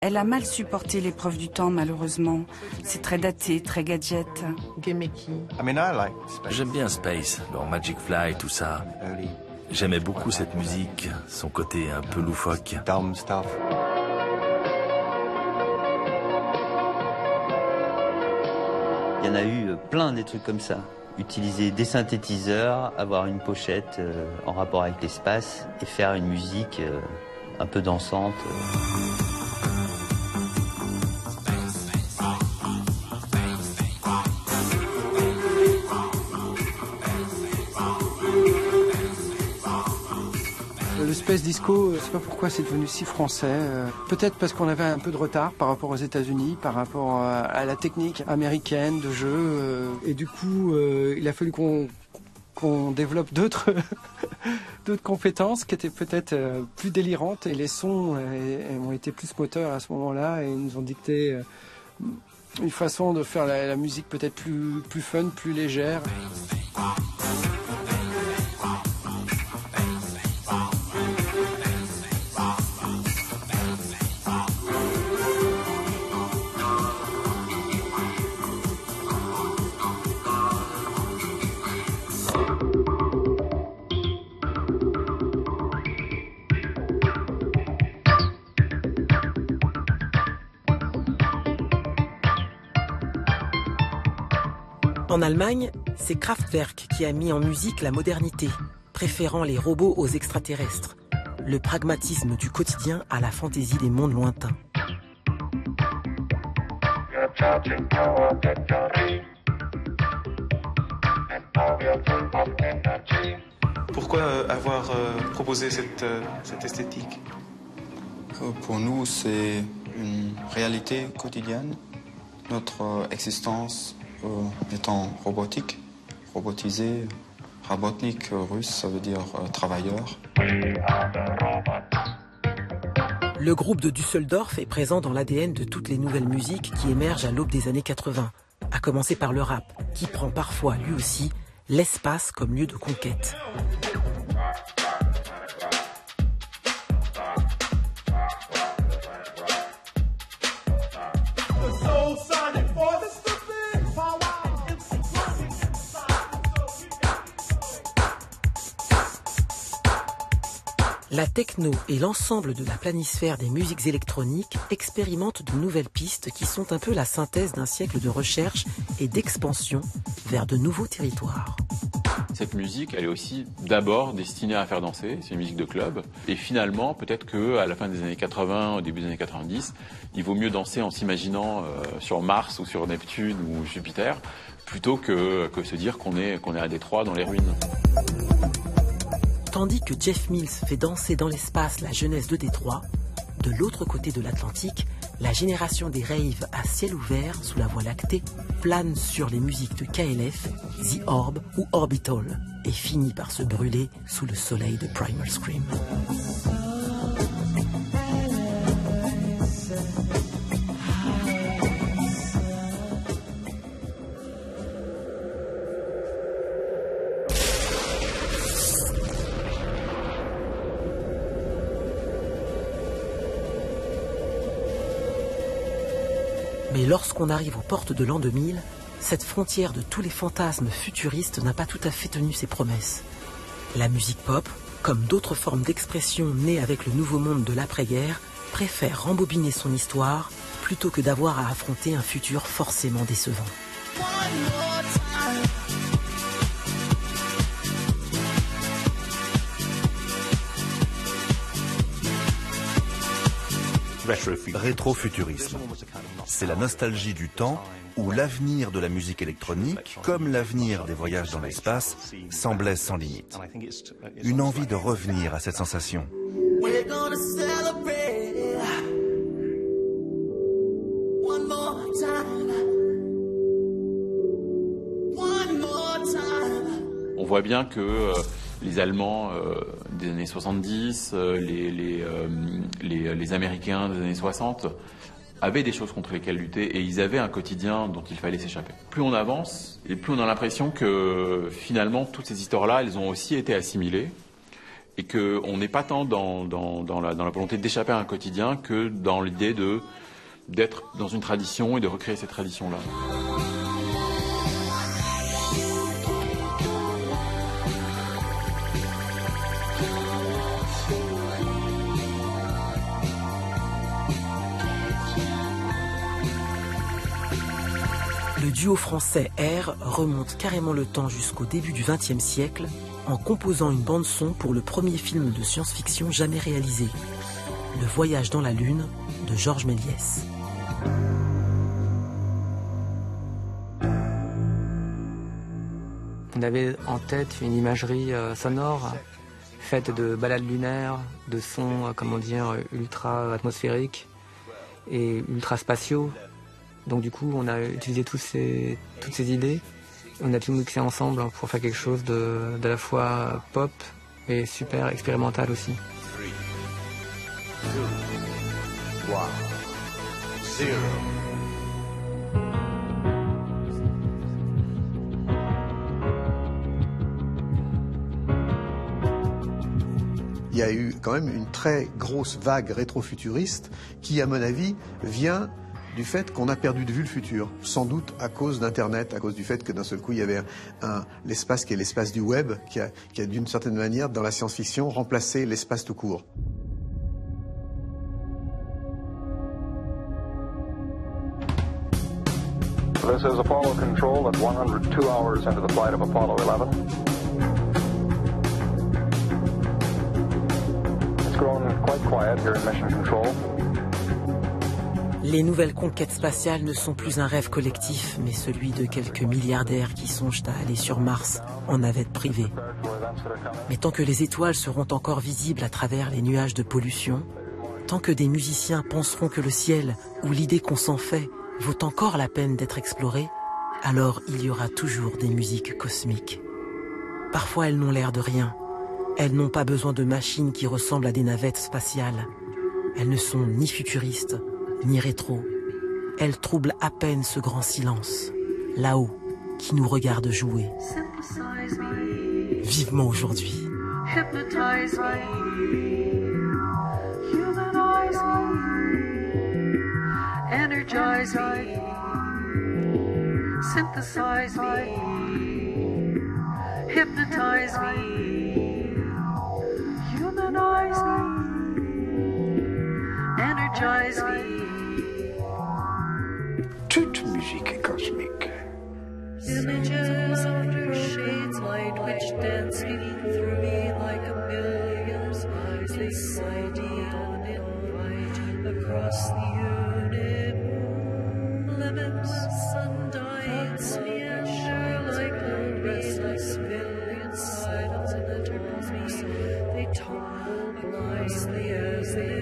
Elle a mal supporté l'épreuve du temps, malheureusement. C'est très daté, très gadget. J'aime bien Space, dans Magic Fly, tout ça. J'aimais beaucoup cette musique, son côté un peu loufoque. Il y en a eu plein des trucs comme ça. Utiliser des synthétiseurs, avoir une pochette en rapport avec l'espace et faire une musique un peu dansante. Le Space Disco, je ne sais pas pourquoi c'est devenu si français. Peut-être parce qu'on avait un peu de retard par rapport aux États-Unis, par rapport à la technique américaine de jeu. Et du coup, il a fallu qu'on développe d'autres compétences qui étaient peut-être plus délirantes. Et les sons ont été plus moteurs à ce moment-là et nous ont dicté une façon de faire la musique peut-être plus fun, plus légère. En Allemagne, c'est Kraftwerk qui a mis en musique la modernité, préférant les robots aux extraterrestres, le pragmatisme du quotidien à la fantaisie des mondes lointains. Pourquoi avoir proposé cette esthétique? Pour nous, c'est une réalité quotidienne. Notre existence étant robotique, robotisé, rabotnik russe, ça veut dire travailleur. Le groupe de Düsseldorf est présent dans l'ADN de toutes les nouvelles musiques qui émergent à l'aube des années 80, à commencer par le rap, qui prend parfois, lui aussi, l'espace comme lieu de conquête. La techno et l'ensemble de la planisphère des musiques électroniques expérimentent de nouvelles pistes qui sont un peu la synthèse d'un siècle de recherche et d'expansion vers de nouveaux territoires. Cette musique, elle est aussi d'abord destinée à faire danser, c'est une musique de club. Et finalement, peut-être qu'à la fin des années 80, au début des années 90, il vaut mieux danser en s'imaginant sur Mars ou sur Neptune ou Jupiter, plutôt que se dire qu'on est à Détroit dans les ruines. Tandis que Jeff Mills fait danser dans l'espace la jeunesse de Détroit, de l'autre côté de l'Atlantique, la génération des raves à ciel ouvert sous la Voie lactée plane sur les musiques de KLF, The Orb ou Orbital et finit par se brûler sous le soleil de Primal Scream. Mais lorsqu'on arrive aux portes de l'an 2000, cette frontière de tous les fantasmes futuristes n'a pas tout à fait tenu ses promesses. La musique pop, comme d'autres formes d'expression nées avec le nouveau monde de l'après-guerre, préfère rembobiner son histoire plutôt que d'avoir à affronter un futur forcément décevant. Rétrofuturisme. C'est la nostalgie du temps où l'avenir de la musique électronique, comme l'avenir des voyages dans l'espace, semblait sans limite. Une envie de revenir à cette sensation. On voit bien que les Allemands des années 70, les Américains des années 60 avaient des choses contre lesquelles lutter et ils avaient un quotidien dont il fallait s'échapper. Plus on avance et plus on a l'impression que finalement toutes ces histoires-là, elles ont aussi été assimilées et qu'on n'est pas tant dans la volonté d'échapper à un quotidien que dans l'idée d'être dans une tradition et de recréer cette tradition-là. Le duo français R remonte carrément le temps jusqu'au début du XXe siècle en composant une bande-son pour le premier film de science-fiction jamais réalisé, Le Voyage dans la Lune de Georges Méliès. On avait en tête une imagerie sonore faite de balades lunaires, de sons, comment dire, ultra atmosphériques et ultra spatiaux. Donc du coup, on a utilisé toutes ces idées, on a tout mixé ensemble pour faire quelque chose de la fois pop et super expérimental aussi. 3, 2, 1, 0. Il y a eu quand même une très grosse vague rétrofuturiste qui, à mon avis, vient du fait qu'on a perdu de vue le futur, sans doute à cause d'Internet, à cause du fait que d'un seul coup il y avait l'espace qui est l'espace du web, qui a d'une certaine manière dans la science-fiction remplacé l'espace tout court. This is Apollo Control at 102 hours into the flight of Apollo 11. It's grown quite quiet here in Mission Control. Les nouvelles conquêtes spatiales ne sont plus un rêve collectif, mais celui de quelques milliardaires qui songent à aller sur Mars en navette privée. Mais tant que les étoiles seront encore visibles à travers les nuages de pollution, tant que des musiciens penseront que le ciel, ou l'idée qu'on s'en fait, vaut encore la peine d'être explorée, alors il y aura toujours des musiques cosmiques. Parfois elles n'ont l'air de rien. Elles n'ont pas besoin de machines qui ressemblent à des navettes spatiales. Elles ne sont ni futuristes, ni rétro. Elles troublent à peine ce grand silence, là-haut, qui nous regarde jouer. Vivement aujourd'hui. Hypnotize me, humanize me, energize me, synthesize me, hypnotize me, humanize me, energize me. Toute musique est cosmique. Images under shades light which dance beneath through me like a million spies. This ideal invite across the universe. Limits sundials meander like old restless billion silence in the darkness. They tumble blindly as they